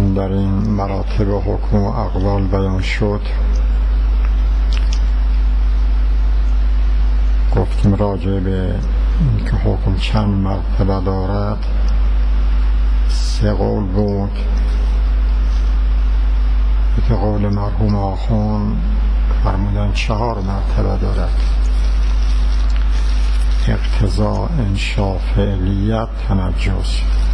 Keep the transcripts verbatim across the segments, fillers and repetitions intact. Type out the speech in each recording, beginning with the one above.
چون در این مراتب حکم و اقوال بیان شد، گفتیم راجع به اینکه حکم چند مرتبه دارد سه قول بود. به قول مرحوم آخوند فرمودن چهار مرتبه دارد: اقتضا، انشا، فعلیت، تنجس.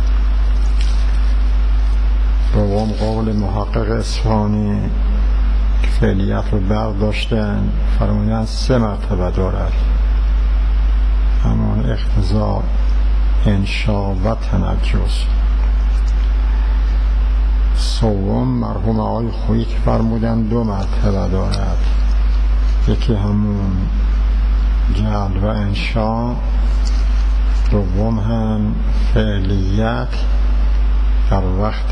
دوم قول محقق اصفهانی که فعلیت رو برداشتن فرمودن سه مرتبه دارد، همون اقتضا، انشا و تنجس. سوم مرحوم آقای خویی که فرمودن دو مرتبه دارد، یکی همون جعل و انشا، دوم هم فعلیت در وقت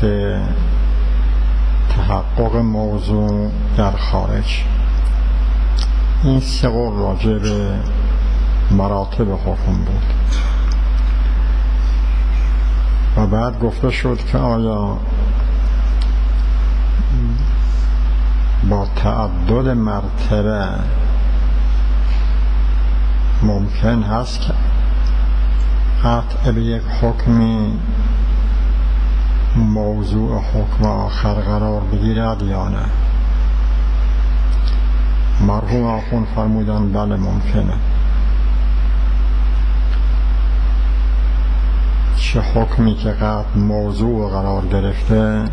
تحقق موضوع در خارج. این سه قول راجع به مراتب حکم بود. و بعد گفته شد که آیا با تعدد مرتبه ممکن هست که قطع به یک حکمی موضوع حکم آخر قرار بگیرد یا نه؟ مرحوم آخوند فرمودن بله ممکنه. چه حکمی که قطع موضوع قرار گرفته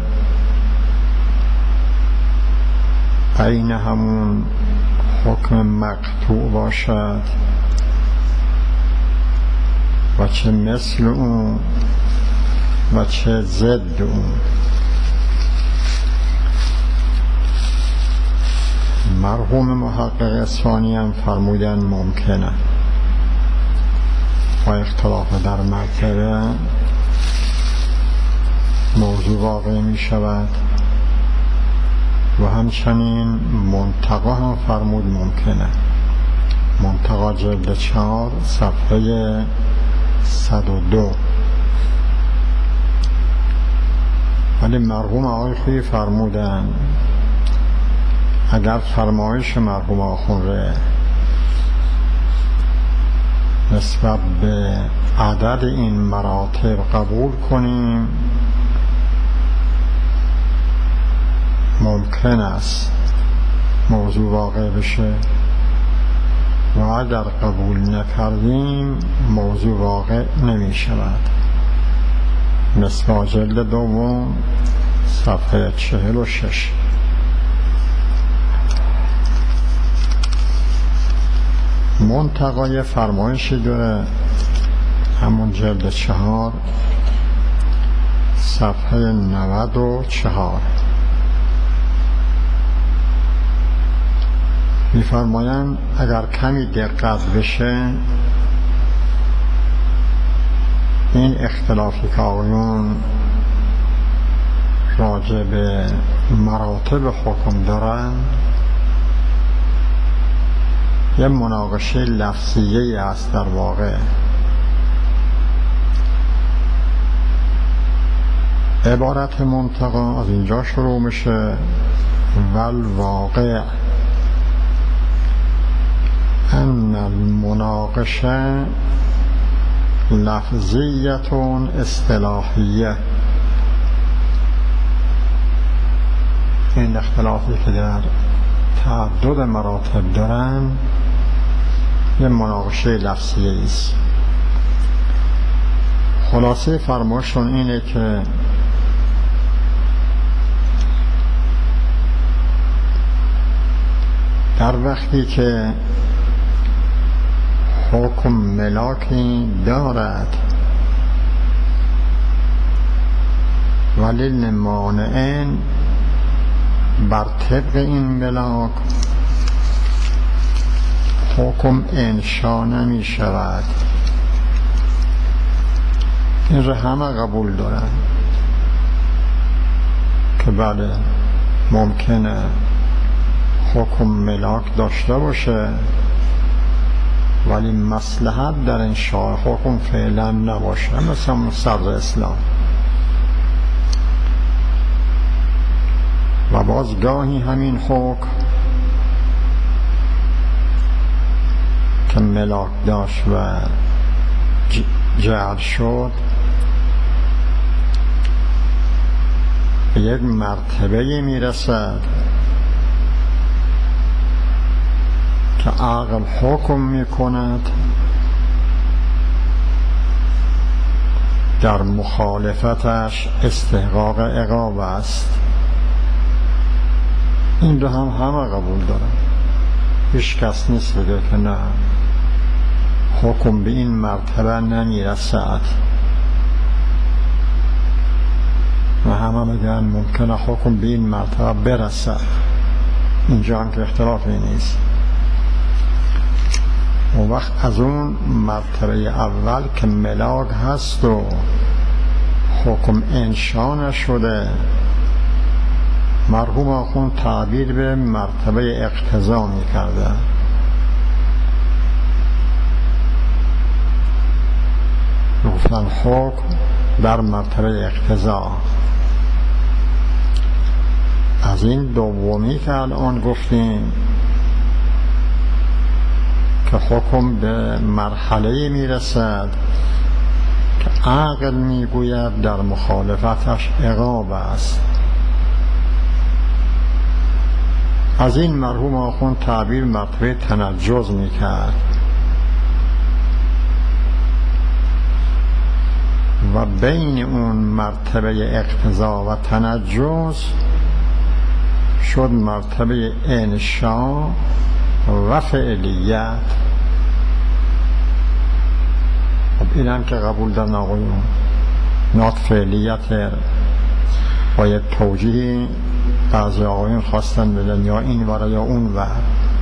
عین همون حکم مقطوع باشد و چه مثل اون و چه ضد اون. مرحوم محقق اصفهانی هم فرمودن ممکنه با اختلاف در مرتبه موضوع واقع می شود. و همچنین منتقا هم فرمود ممکنه. منتقا جلد چهار صفحه صد و دو. ولی مرحوم آقای خویی فرمودن اگر فرمایش مرحوم آخوند نسبت به عدد این مراتب قبول کنیم ممکن است موضوع واقع بشه، و اگر قبول نکردیم موضوع واقع نمی شود. نسبت جلد دوم صفحه چهل و شش. منتقای فرمایشی داره همون جلد چهار صفحه نود و چهار. می‌فرمایند اگر کمی دقت بشه این اختلافی که آقایون راجع به مراتب حکم دارن یه مناقشه لفظیه است در واقع. عبارت منتقا از اینجا شروع میشه: والواقع ان المناقشه لفظیت اصطلاحیه. این اختلافی که در تعدد مراتب دارن یه مناقشه لفظیه است. خلاصه فرمایشون اینه که در وقتی که حکم ملاکی دارد ولی مانعین بر طبق این ملاک حکم انشا نمی شود، این را همه قبول دارن که بله ممکنه حکم ملاک داشته باشه ولی مصلحت در انشاء حکم فعلا نباشه، مثلا صدر اسلام. باز گاهی همین حکم که ملاک داشت و جعل شد به یک مرتبه میرسد که عقل حکم میکند در مخالفتش استحقاق عقاب است. این دو هم همه قبول دارن، هیچ کس نیست بگه که نه حکم به این مرتبه نمیرسد و همه میگن ممکنه حکم به این مرتبه برسد. اینجا هم که اختلافی نیست. اون وقت از اون مرتبه اول که ملاک هست و حکم انشا نشده، مرحوم آخوند تعبیر به مرتبه اقتضا می کرده. گفتن حکم در مرتبه اقتضا. از این دومی که الان گفتیم که حکم به مرحله می رسد که عقل می گوید در مخالفتش عقاب است. از این مرحوم آخوند تعبیر مرتبه تنجز می کرد و بین اون مرتبه اقتضا و تنجز شد مرتبه انشا و فعلیت. خب این هم که قبول دارن آقایون، نات فعلیت با یک توجیهی بعضی آقایون خواستن بدن یا این ور یا اون ور.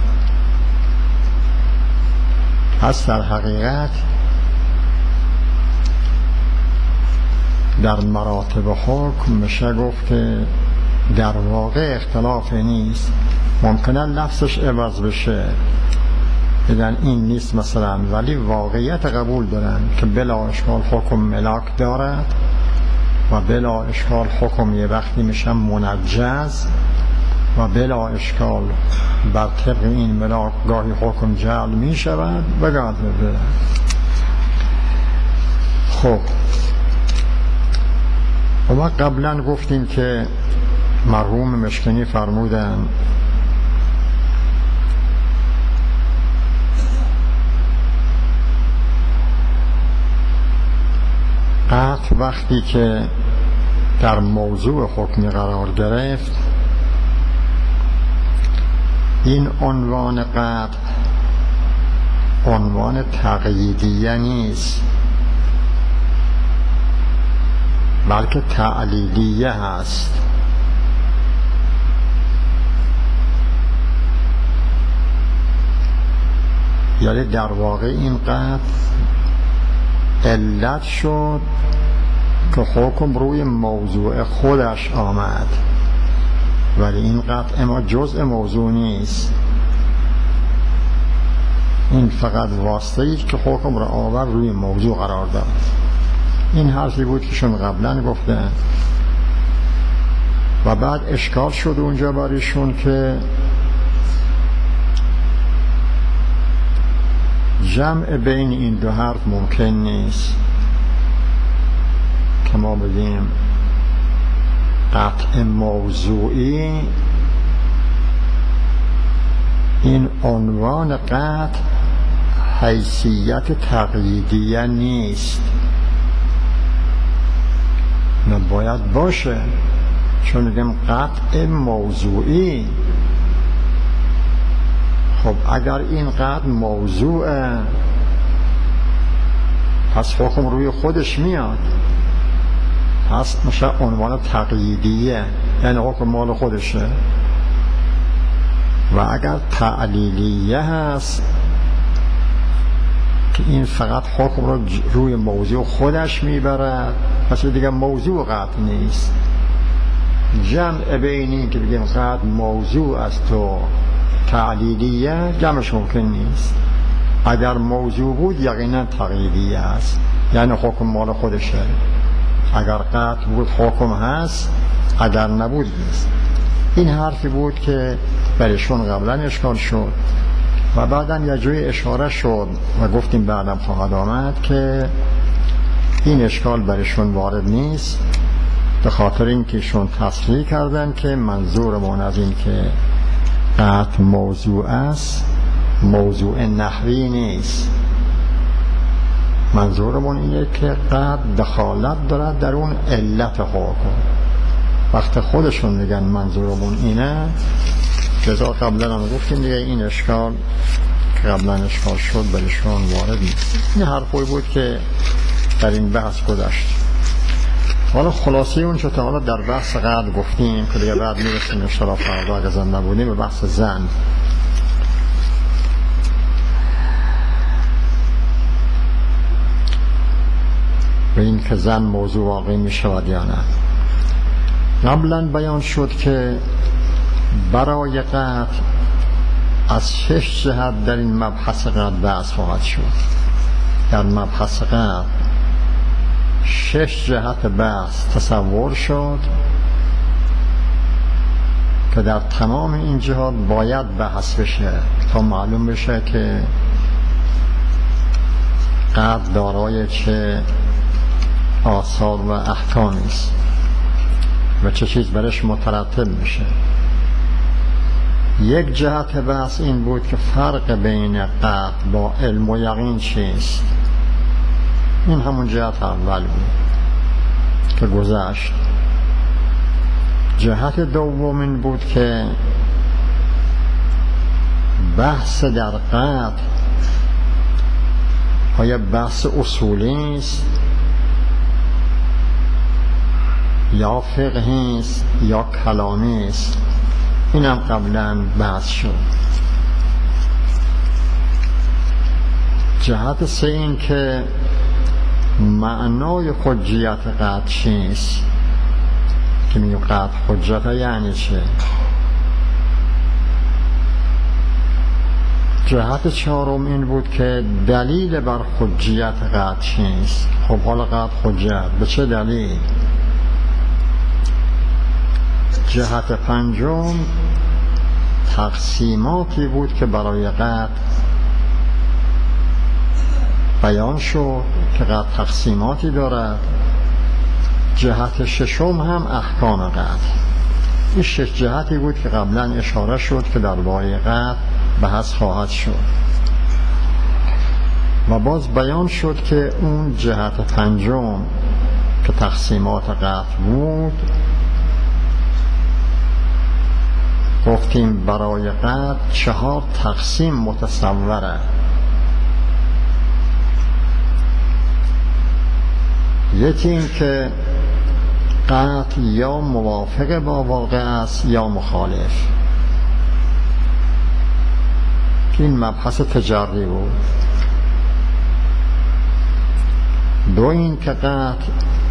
پس در حقیقت در مراتب حکم میشه گفت که در واقع اختلاف نیست. ممکنه لفظش عوض بشه بگن این نیست مثلا، ولی واقعیت قبول دارن که بلا اشکال حکم ملاک دارد و بلا اشکال حکم یه وقتی میشه منجز و بلا اشکال بر طبق این ملاک گاهی حکم جعل میشود و گاهی بده. خب ما قبلا گفتیم که مرحوم مشکنی فرمودن قطع وقتی که در موضوع حکمی قرار گرفت، این عنوان قطع عنوان تقییدیه نیست بلکه تعلیلیه هست. یعنی در واقع این قطع علت شد که حکم روی موضوع خودش آمد، ولی این قطع ما جزء موضوع نیست. این فقط واسطه ای که حکم را آور روی موضوع قرار داد. این حرفی بود که شون قبلا گفتن و بعد اشکال شد اونجا باریشون که جمع بین این دو حرف ممکن نیست که ما بگیم قطع موضوعی این عنوان قطع حیثیت تقییدیه نیست، نباید باشه، چون میگم قطع موضوعی. خب اگر این قطع موضوعه پس حکم روی خودش میاد، پس میشه عنوان تقییدیه، یعنی حکم مال خودشه. و اگر تعلیلیه هست که این فقط حکم رو روی موضوع خودش میبرد، پس دیگه موضوع قطع نیست. جمع بین این که بگیم قطع موضوع است و تعلیلیه جمعش ممکن نیست. اگر موضوع بود یقینا تقییدیه است، یعنی حکم مال خودشه. اگر قطع بود حکم هست، اگر نبود نیست. این حرفی بود که برشون قبلا اشکال شد و بعدم یه جوی اشاره شد و گفتیم بعدم خواهد آمد که این اشکال برشون وارد نیست، به خاطر اینکه شون تصریح کردن که منظورمون از این که قطع موضوع است موضوع نحوی نیست، منظورمون اینه که قطع دخالت دارد در اون علت حکم. وقت خودشون میگن منظورمون اینه، جزا قبلا هم گفتیم دیگه این اشکال که قبلا اشکال شد برشون وارد نیست. این حرفی بود که در این بحث گذشت. حالا خلاصه اون چه تا حالا در بحث قدر گفتیم که دیگه بعد میرسیم انشاءالله فردا اگه زنده بودیم به بحث زن. به این که زن موضوع واقعی می شود یا نه. قبلا بیان شد که برای قطع از شش جهت در این مبحث قطع بحث خواهد شد. در مبحث قطع شش جهت بحث تصور شد که در تمام این جهات باید بحث بشه تا معلوم بشه که قطع دارای چه آثار و احکامی است و چه چیز برش مترتب میشه. یک جهت بحث این بود که فرق بین قطع با علم و یقین چیست. این همون جهت اول بود که گذشت. جهت دوم این بود که بحث در قطع آیا بحث اصولی است یا فقهی است یا کلامی است. این هم قبلا بحث شد. جهت سه این که معنای حجیت قطع چیست، که میگه قطع حجت یعنی چه. جهت چهارم این بود که دلیل بر حجیت قطع چیست. خب حالا قطع حجت به چه دلیل. جهت پنجم تقسیماتی بود که برای قطع بیان شد که قطع تقسیماتی دارد. جهت ششم هم احکام قطع. این شش جهتی بود که قبلا اشاره شد که درباره قطع بحث خواهد شد و باز بیان شد که اون جهت پنجم که تقسیمات قطع بود گفتیم برای قطع چهار تقسیم متصوره. یکی این که قطع یا موافق با واقع است یا مخالف. این مبحث تجری بود. دو این که قطع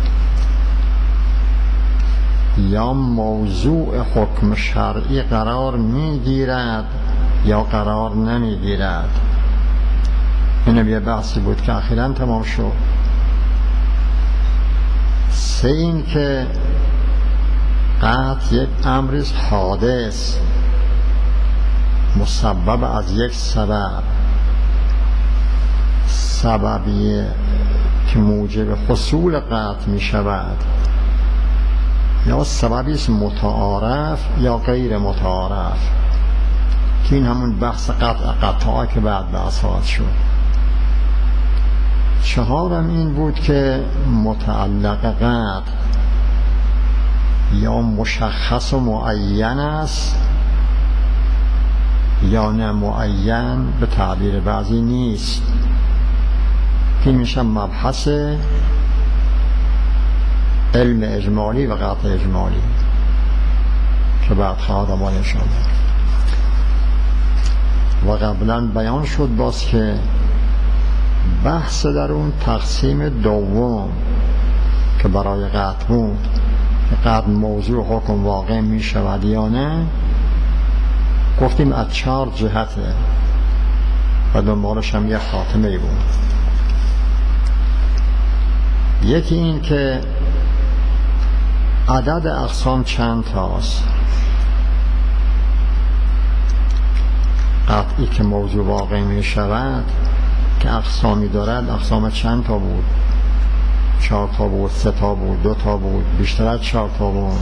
یا موضوع حکم شرعی قرار میگیرد یا قرار نمیگیرد. این یه بحثی بود که اخیراً تمام شد. سه این که قطع یک امر حادث مسبب از یک سبب، سببیه که موجب حصول قطع می شود، یا سببی است متعارف یا غیر متعارف، که این همون بحث قطع قطعا که بعد بحث خواهد شد. چهارم این بود که متعلق قطع یا مشخص و معین است یا نه معین به تعبیر بعضی نیست. که میشه مبحث علم اجمالی و قطع اجمالی که بعد خواهد آمد انشاءالله. و قبلا بیان شد باز که بحث در اون تقسیم دوم که برای قطع بود که قطع موضوع حکم واقع می شود یا نه، گفتیم از چهار جهته و دنبالش هم یک خاتمه بود. یکی این که عدد اقسام چند تاست. قطعی که موضوع واقع می شود که اقسامی دارد. اقسام چند تا بود؟ چهار تا بود، سه تا بود، دو تا بود، بیشتر از چهار تا بود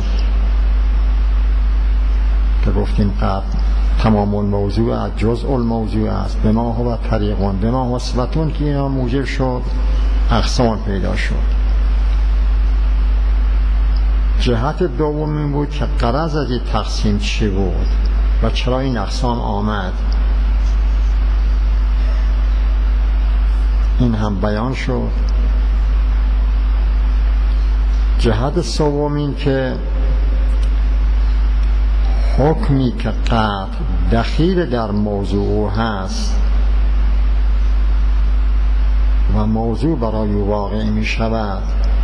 که گفتیم قطع تمام الموضوع از جزء الموضوع است. به ما هو طریقون به ما هو صفتون که اینا موجب شد اقسام پیدا شد. جهت دوم این بود که غرض از این تقسیم چی بود و چرا این اقسام آمد، این هم بیان شد. جهت سوم این که حکمی که قطع دخیل در موضوع هست و موضوع برای واقع می شود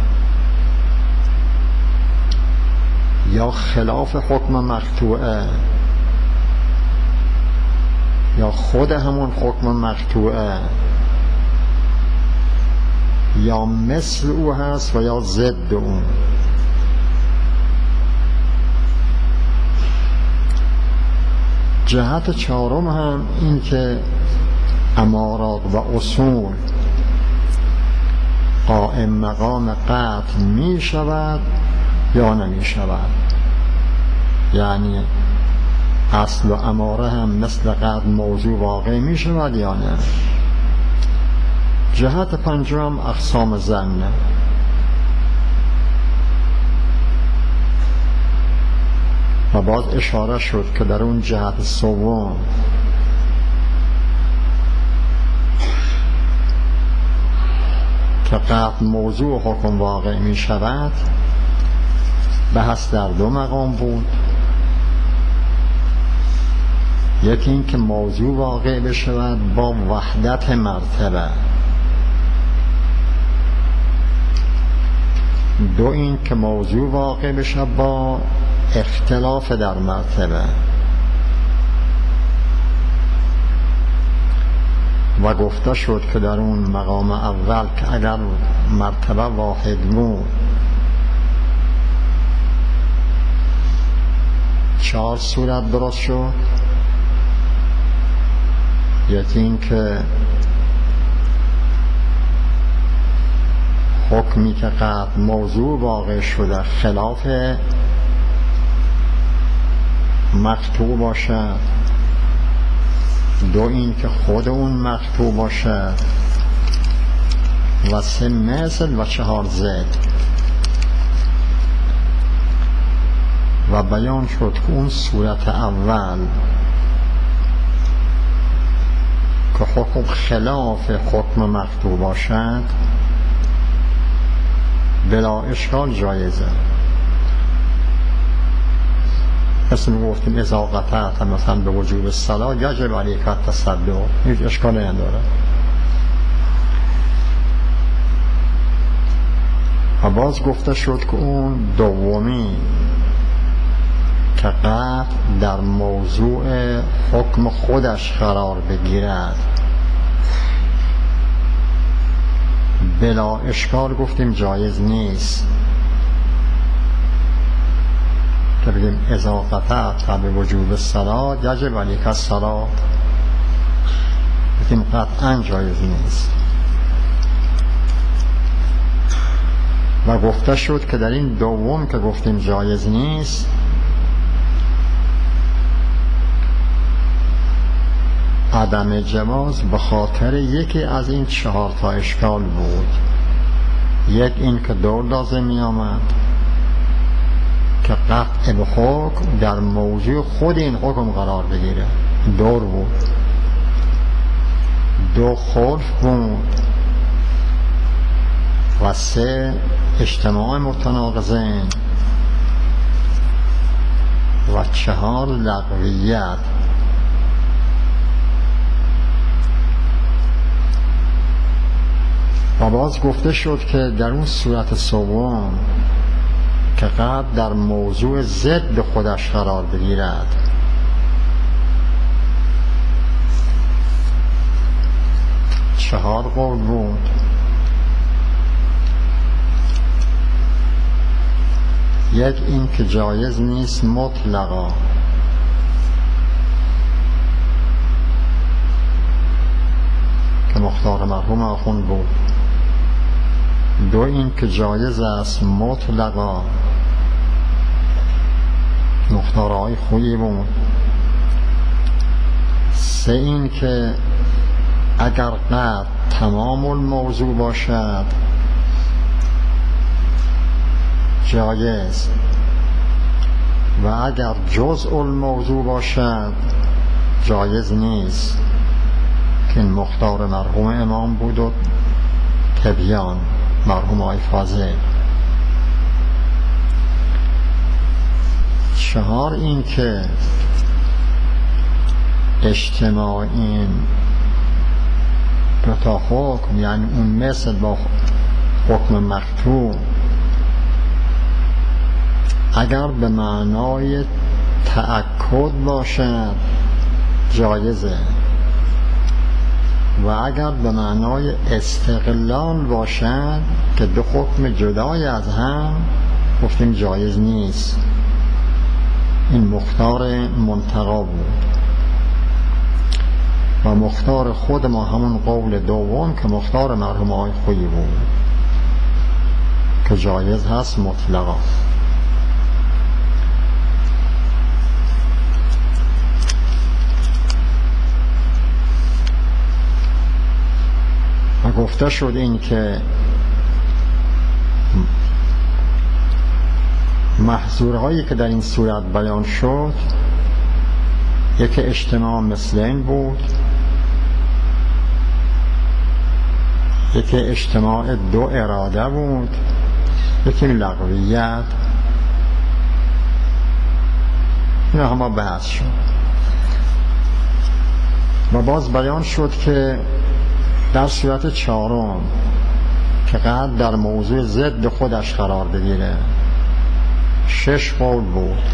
یا خلاف حکم مقطوعه یا خود همون حکم مقطوعه یا مثل او هست و یا ضد اون. جهت چهارم هم این که امارات و اصول قائم مقام قطع می شود یا نمی شود، یعنی اصل و اماره هم مثل قطع موضوع واقع می شود یا نه. جهت پنجم اقسام ظن. و باز اشاره شد که در اون جهت سوم که قطع موضوع حکم واقع می شود بحث در دو مقام بود. یکی این که موضوع واقع بشود با وحدت مرتبه، دو این که موضوع واقع بشه با اختلاف در مرتبه. و گفته شد که در اون مقام اول که اگر مرتبه واحد بود چهار صورت درست شد. یکی این که حکمی که قطع موضوع واقع شده خلاف مقطوع باشد، دو این که خود اون مقطوع باشد و سه مثل و چهار ضد. و بیان شد که اون صورت اول که حکم خلاف حکم مقطوع باشد بلا اشکال جایزه. مثل گفتیم اذا قطعت مثلا به وجوب الصلاة یجب علیک التصدق، هیچ اشکالی نداره. و باز گفته شد که اون دومی که قطع در موضوع حکم خودش قرار بگیرد بلا اشکال گفتیم جایز نیست که بگیم اذا قطعت به وجوب الصلاة یجب علیک الصلاة، گفتیم قطعا جایز نیست. و گفته شد که در این دوم که گفتیم جایز نیست عدم جواز به خاطر یکی از این چهار تا اشکال بود. یک این که دور لازم می آمد که قطع به حکم در موضوع خود این حکم قرار بگیره، دور بود. دو خلف بود. و سه اجتماع متناقضین. و چهار لغویت. و باز گفته شد که در اون صورت سوم که قطع در موضوع ضد خودش قرار بگیرد چهار قول بود. یک این که جایز نیست مطلقا، که مختار مرحوم آخوند بود، دو این که جایز است مطلقا، مختارهای خویی بود. سه این که اگر قد تمام الموضوع باشد جایز، و اگر جزء الموضوع باشد جایز نیست، که این مختار مرحوم امام بود و تبیان مرحوم آقای فاضل. چهار این که اجتماع این دو تا حکم، یعنی اون مثل با حکم مختوم، اگر به معنای تأکد باشد جایزه، و اگر به معنای استقلال باشد که دو حکم جدای از هم، گفتیم جایز نیست. این مختار منتقا بود. و مختار خود ما همون قول دوم که مختار مرحوم آقای خویی بود که جایز هست مطلقا. و گفته شد این که محظورهایی که در این صورت بیان شد، یکی اجتماع مثل این بود، یکی اجتماع دو اراده بود، یکی لغویت. اینا همه بحث شد. و باز بیان شد که در صورت چهارم که قد در موضوع ضد خودش قرار بگیره، شش قول بود.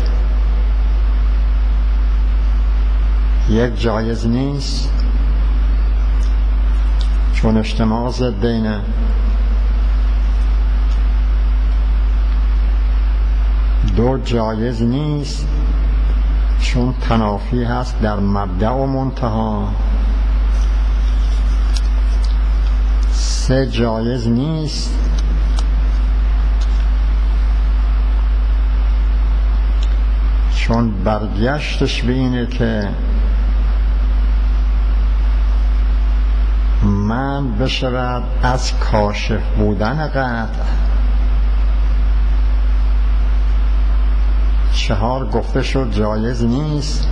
یک جایز نیست چون اجتماع ضدینه، دو جایز نیست چون تنافی هست در مبدأ و منتها، سه جایز نیست چون برگشتش به اینه که من بشود از کاشف بودن قطع. چهار گفته شد جایز نیست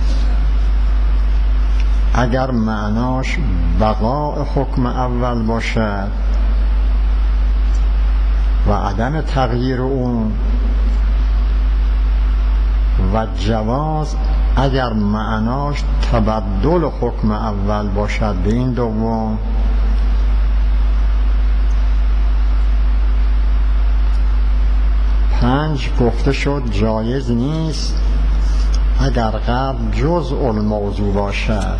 اگر معناش بقاء حکم اول باشد و عدم تغییر اون، و جواز اگر معناش تبدل حکم اول باشد به این دوم. پنج گفته شد جایز نیست اگر قبل جزء الموضوع باشد،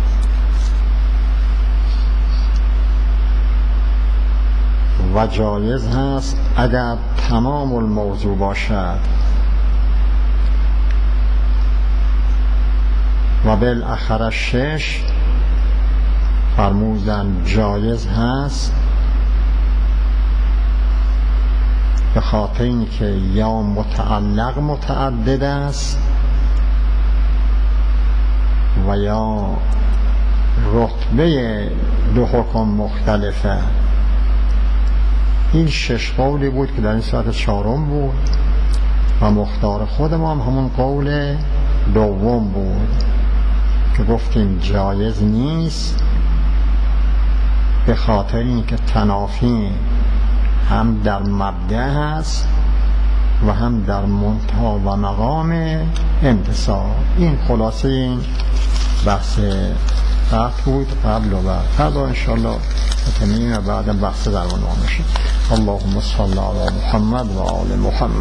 و جایز هست اگر تمام الموضوع باشد. و بالاخره شش فرمودن جایز هست به خاطر این که یا متعلق متعدد است و یا رتبه دو حکم مختلفه. این شش قولی بود که در این ساعت چهارم بود و مختار خود ما هم همون قول دوم بود که گفتیم جایز نیست به خاطر این که تنافی هم در مبدأ هست و هم در منتها و مقام انتصاب. این خلاصه این بحث قطع بود قبل و بعد. فردا انشاءالله تمرین بعد بحث در عنوان میشه. اللهم صل علی محمد و آل محمد.